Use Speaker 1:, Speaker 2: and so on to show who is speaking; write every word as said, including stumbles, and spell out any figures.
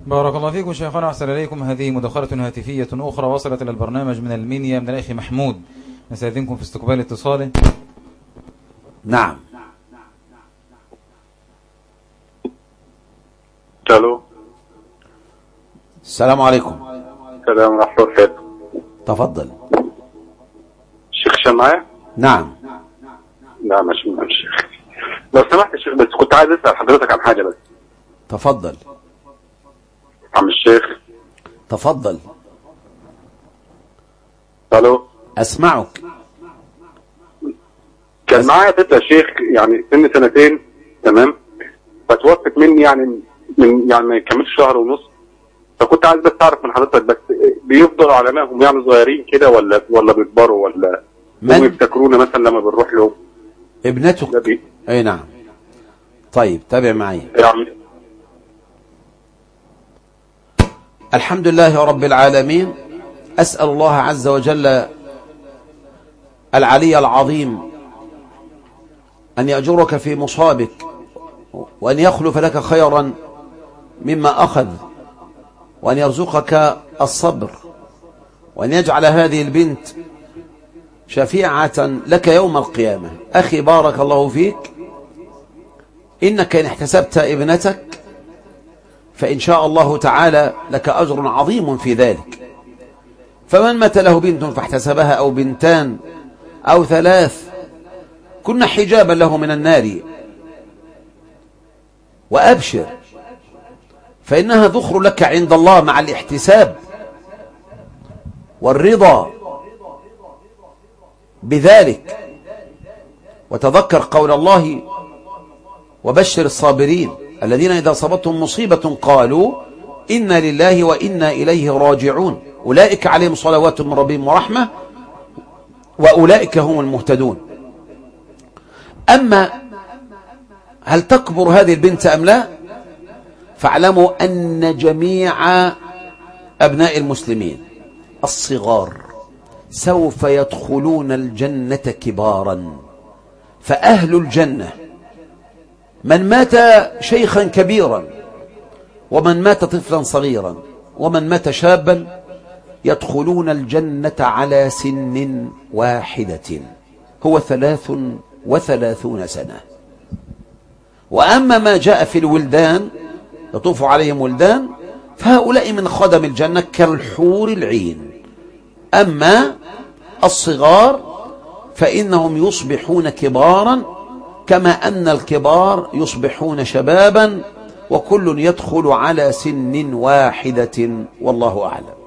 Speaker 1: بارك الله فيكم شيخنا، أحسن إليكم. هذه مداخلة هاتفية أخرى وصلت إلى البرنامج من المنيا من الأخ محمود، نستأذنكم في استقبال اتصاله.
Speaker 2: نعم.
Speaker 3: الو.
Speaker 2: السلام عليكم.
Speaker 3: السلام ورحمة الله وبركاته.
Speaker 2: تفضل.
Speaker 3: الشيخ هشام معايا؟
Speaker 2: نعم.
Speaker 3: لا مش من الشيخ. لو سمحت يا شيخ، بس كنت عايز اسال حضرتك عن حاجه بس.
Speaker 2: تفضل.
Speaker 3: عم الشيخ.
Speaker 2: تفضل.
Speaker 3: الو.
Speaker 2: اسمعك.
Speaker 3: كان أس... معايا طفله شيخ، يعني سن سنتين، تمام؟ فتوفت مني يعني من يعني ما يكملش شهر ونص. فكنت عايز بس اعرف من حضرتك، بس بيفضلوا على ما هم يعني صغيرين كده، ولا ولا بيكبروا، ولا هم يفتكرونا مثلا لما بنروح لهم؟
Speaker 2: ابنتك. اي نعم. طيب تابع معي.
Speaker 3: يعني
Speaker 2: الحمد لله رب العالمين. أسأل الله عز وجل العلي العظيم أن يأجرك في مصابك، وأن يخلف لك خيرا مما أخذ، وأن يرزقك الصبر، وأن يجعل هذه البنت شفيعة لك يوم القيامة. أخي بارك الله فيك، إنك إن احتسبت ابنتك فإن شاء الله تعالى لك أجر عظيم في ذلك. فمن مات له بنت فاحتسبها، أو بنتان أو ثلاث، كن حجابا له من النار. وأبشر، فإنها ذخر لك عند الله مع الاحتساب والرضا بذلك. وتذكر قول الله: وبشر الصابرين الذين إذا أصابتهم مصيبة قالوا إنا لله وإنا إليه راجعون أولئك عليهم صلوات من ربهم ورحمة وأولئك هم المهتدون. أما هل تكبر هذه البنت أم لا؟ فاعلموا أن جميع أبناء المسلمين الصغار سوف يدخلون الجنة كبارا. فأهل الجنة من مات شيخا كبيرا، ومن مات طفلا صغيرا، ومن مات شابا، يدخلون الجنة على سن واحدة، هو ثلاث وثلاثون سنة. وأما ما جاء في الولدان يطوف عليهم ولدان، فهؤلاء من خدم الجنة كالحور العين. أما الصغار فإنهم يصبحون كبارا، كما أن الكبار يصبحون شبابا، وكل يدخل على سن واحدة، والله أعلم.